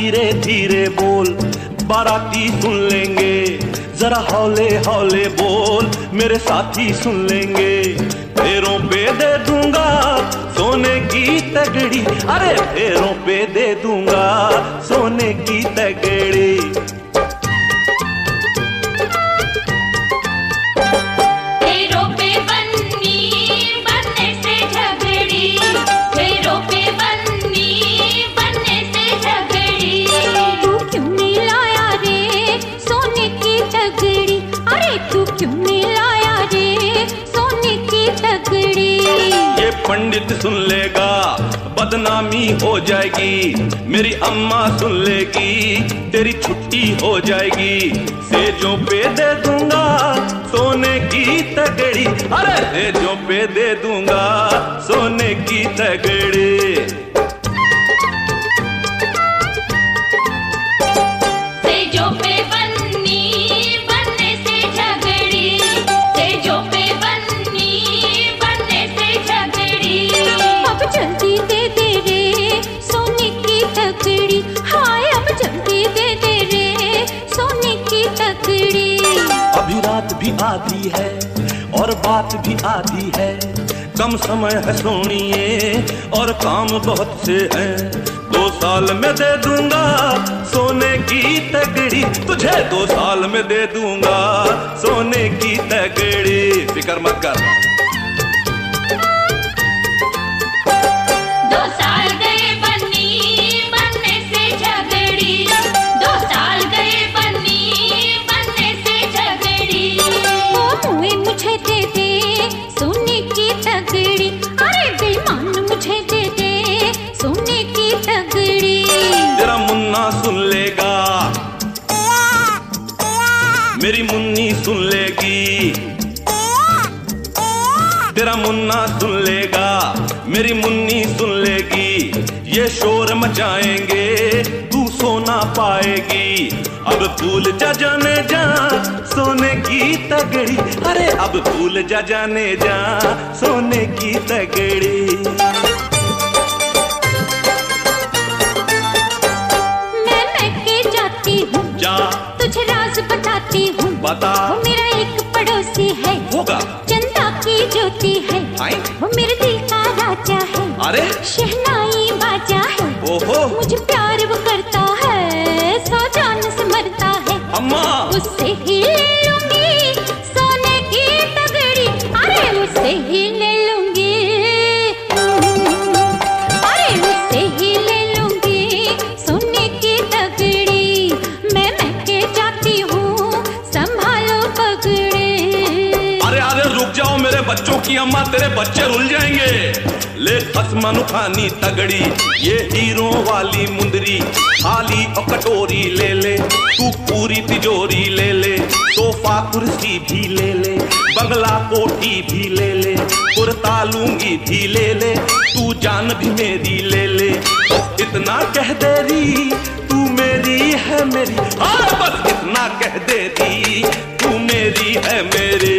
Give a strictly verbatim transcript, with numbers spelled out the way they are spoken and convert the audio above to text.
धीरे धीरे बोल, बाराती सुन लेंगे, जरा हौले हौले बोल, मेरे साथी सुन लेंगे। पैरों पे दे दूंगा सोने की तगड़ी, अरे पैरों पे दे दूंगा सोने की तगड़ी। पैरों पे बन्नी बनने से झगड़ी, पैरों पे बन्नी बनने से झगड़ी। तू क्यों नहीं लाया रे सोने की तगड़ी, अरे तू क्यों नहीं लाया रे सोने की तगड़ी। ये पंडित सुन लेगा बदनामी हो जाएगी, मेरी अम्मा सुन लेगी तेरी छुट्टी हो जाएगी। सेजों पे दे दूंगा सोने की तगड़ी, अरे सेजों पे दे दूंगा सोने की तगड़ी। सेजों पे बन्नी बनने से झगड़ी, सेजों पे बन्नी बनने से झगड़ी। अब जल्दी दे दे रे सोने की तगड़ी, हाय अब जल्दी दे दे रे सोने की तगड़ी। अभी रात भी आधी है और बात भी आधी है, कम समय है सोनिए और काम बहुत से हैं। दो साल में दे दूंगा सोने की तगड़ी, तुझे दो साल में दे दूंगा सोने की तगड़ी। फिक्र मत कर। दो साल गए बन्नी बनने से झगड़ी, दो साल गए बन्नी बनने से झगड़ी। ओ मुए मुझे दे दे सोने की तगड़ी, अरे बेईमान मुझे दे दे सोने की तगड़ी। तेरा मुन्ना सुन लेगा, मेरी मुन्नी सुन लेगी, तेरा मुन्ना सुन लेगा, मेरी मुन्नी सुन लेगी। ये शोर मचाएंगे तू सोना पाएगी, अब भूल जा जाने जा सोने की तगड़ी, अरे अब भूल जा जाने जा सोने की तगड़ी। मैं मैके जाती हूँ जा तुझे राज बताती हूँ, बता। वो मेरा एक पड़ोसी है, होगा चंदा की ज्योति है, आए? वो मेरे दिल का राजा है, अरे शहनाई बाजा है। ओहो मुझे प्यार वो करता है, सौ जान से मरता है। अम्मा उससे ही ले लूंगी सोने की तगड़ी, अरे उससे ही ले लूंगी, अरे उससे ही ले लूंगी सोने की तगड़ी। मैं मैके जाती हूँ संभालो पगड़ी। अरे अरे रुक जाओ मेरे बच्चों की अम्मा, तेरे बच्चे रुल जाएंगे। ले खसमनु खानी तगड़ी, ये हीरो वाली मुंदरी, थाली और कटोरी ले ले, तू पूरी तिजोरी ले ले, सोफा कुर्सी भी ले ले, बंगला कोठी भी ले ले, कुर्ता लूंगी भी ले ले, तू जान भी मेरी ले ले। बस इतना कह दे री तू मेरी है मेरी, हाँ बस इतना कह दे री तू मेरी है मेरी।